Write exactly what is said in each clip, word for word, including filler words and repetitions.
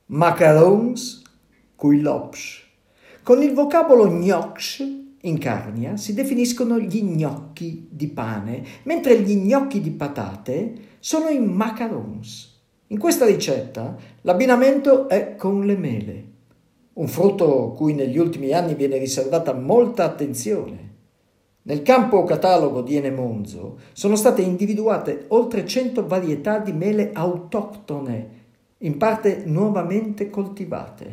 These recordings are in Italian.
macarons coi lopsch. Con il vocabolo gnocch in Carnia si definiscono gli gnocchi di pane, mentre gli gnocchi di patate sono i macarons. In questa ricetta l'abbinamento è con le mele, un frutto cui negli ultimi anni viene riservata molta attenzione. Nel campo catalogo di Ene Monzo sono state individuate oltre cento varietà di mele autoctone, in parte nuovamente coltivate.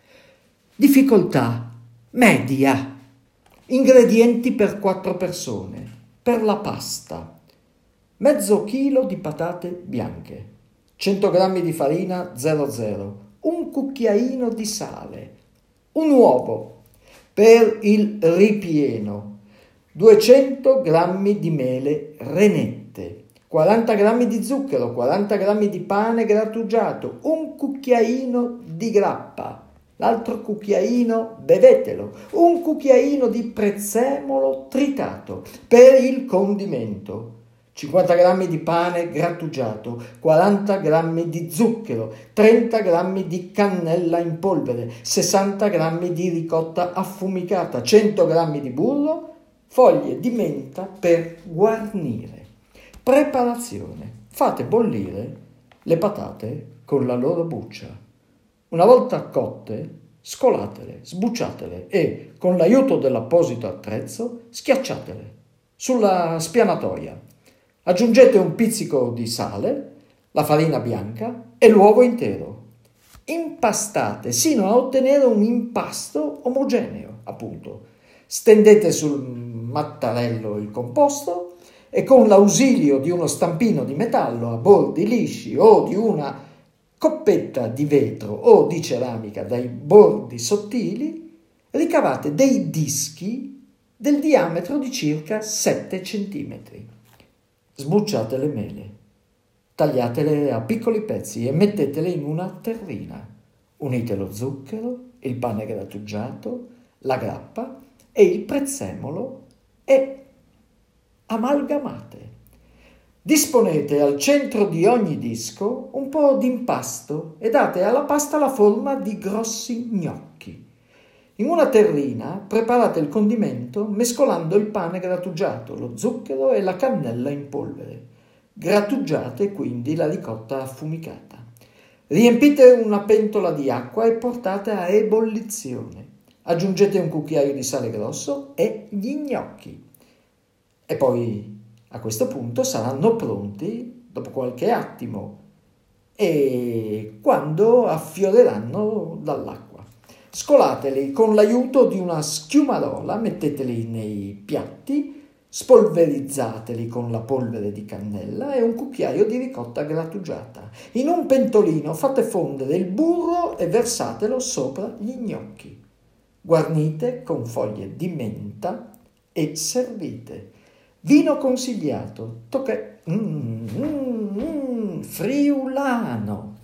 Difficoltà media. Ingredienti per quattro persone. Per la pasta: mezzo chilo di patate bianche, cento grammi di farina zero zero, un cucchiaino di sale, un uovo. Per il ripieno: duecento grammi di mele renette, quaranta grammi di zucchero, quaranta grammi di pane grattugiato, un cucchiaino di grappa, l'altro cucchiaino bevetelo, un cucchiaino di prezzemolo tritato. Per il condimento: cinquanta grammi di pane grattugiato, quaranta grammi di zucchero, trenta grammi di cannella in polvere, sessanta grammi di ricotta affumicata, cento grammi di burro, foglie di menta per guarnire. Preparazione: fate bollire le patate con la loro buccia. Una volta cotte, scolatele, sbucciatele e, con l'aiuto dell'apposito attrezzo, schiacciatele sulla spianatoia. Aggiungete un pizzico di sale, la farina bianca e l'uovo intero. Impastate sino a ottenere un impasto omogeneo, appunto. Stendete sul mattarello il composto e con l'ausilio di uno stampino di metallo a bordi lisci o di una coppetta di vetro o di ceramica dai bordi sottili, ricavate dei dischi del diametro di circa sette centimetri. Sbucciate le mele, tagliatele a piccoli pezzi e mettetele in una terrina. Unite lo zucchero, il pane grattugiato, la grappa e il prezzemolo e amalgamate. Disponete al centro di ogni disco un po' di impasto e date alla pasta la forma di grossi gnocchi. In una terrina preparate il condimento mescolando il pane grattugiato, lo zucchero e la cannella in polvere. Grattugiate quindi la ricotta affumicata. Riempite una pentola di acqua e portate a ebollizione. Aggiungete un cucchiaio di sale grosso e gli gnocchi. E poi a questo punto saranno pronti dopo qualche attimo e quando affioreranno dall'acqua. Scolateli con l'aiuto di una schiumarola, metteteli nei piatti, spolverizzateli con la polvere di cannella e un cucchiaio di ricotta grattugiata. In un pentolino fate fondere il burro e versatelo sopra gli gnocchi. Guarnite con foglie di menta e servite. Vino consigliato, tocca mm, mm, mm, friulano.